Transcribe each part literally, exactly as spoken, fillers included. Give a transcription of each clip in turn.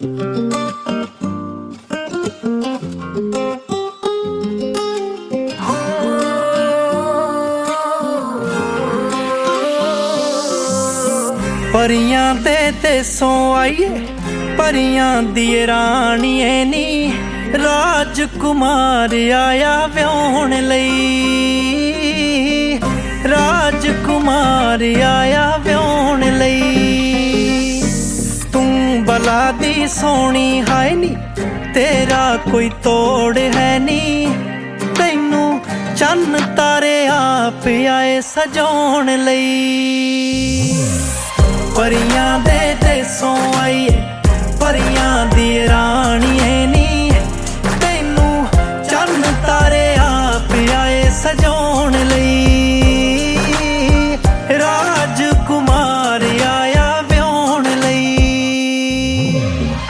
परियां दे देसों आइए परियां दी राणीए नी राजकुमार आया व्याहण लई राजकुमार आया व्याहण लई तू बला दी सोहनी हाय नी तेरा कोई तोड़ है नी तैनू चन्न तारे आप आए सजाउण लई परियां दे देसों आइए परियां दी राणीए नी तैनू चन्न तारे आप आए सजाउण लई राजकुमार आया व्याहण लई।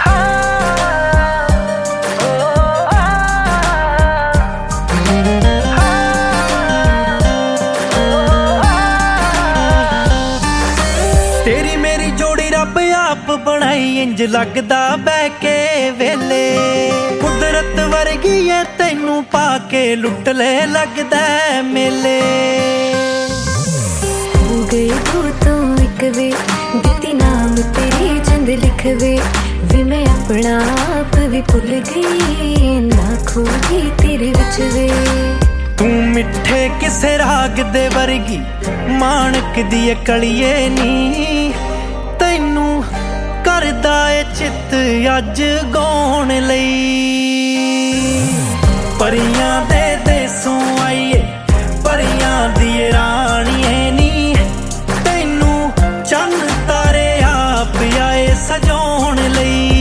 तेरी मेरी जोड़ी रब आप बनाई इंज लगदा बैके वेले कुदरत वर्गी है तैनू पाके लुट ले लगदा मेले हो गए तू तो एक वे दिती नाम तेरी चंद लिखवे वे मैं अपना आप भी भुल गई ना खो गई तेरे विच वे तू मिठे किसे राग दे वर्गी माणक दी कलिए नी तैनू करदा ए चित अज गाउण लई परियां दे देसों आइए परियां दी राणीए नी तैनू चन्न तारे आप आए सजाउण लई।